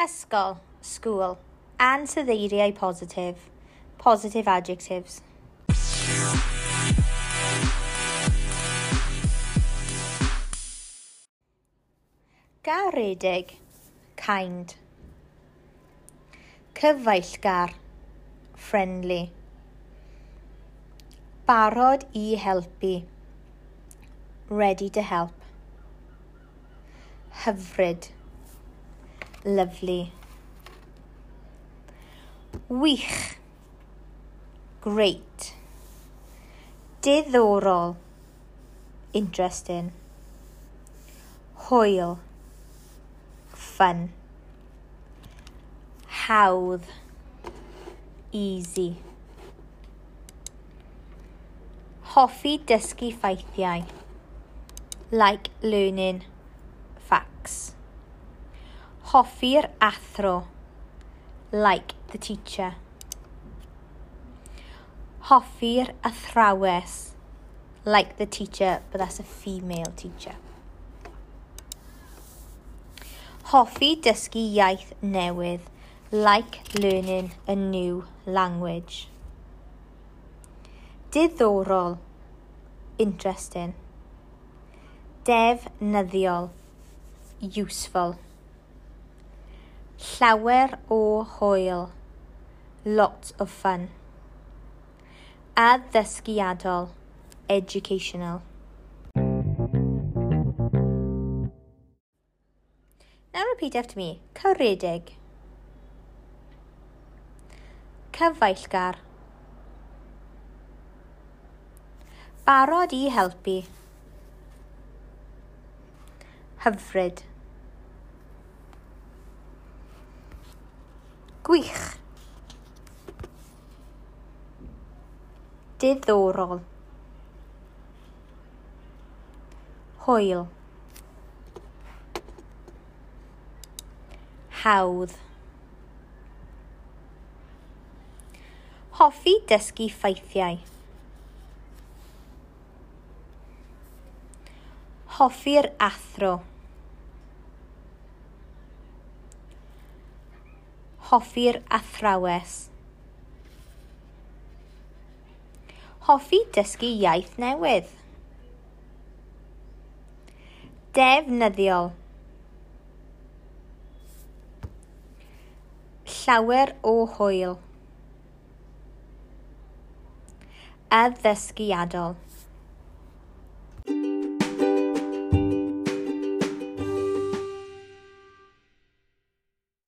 Ysgol, school. Ansoddeiriau positif. Positive adjectives. Garedig, kind. Cyfeillgar, friendly. Barod I helpu, ready to help. Hyfryd, lovely. Wych, great. Diddorol, interesting. Hwyl, fun. Hawdd, easy. Hoffi dysgu ffeithiau, like learning facts. Hoffi'r athro, like the teacher. Hoffi'r athrawes, like the teacher, but that's a female teacher. Hoffi dysgu iaith newydd, like learning a new language. Diddorol, interesting. Defnyddiol, useful. Llawer o hwyl, lots of fun. Addysgiadol, educational. Now repeat after me. Caredig. Cyfeillgar. Barod I helpu. Hyfryd. Gwych. Diddorol. Hwyl. Hawdd. Hoffi dysgu ffeithiau. Hoffi'r athro. Hoffi'r athrawes. Hoffi dysgu iaith newydd. Defnyddiol. Llawer o hwyl. Addysgiadol.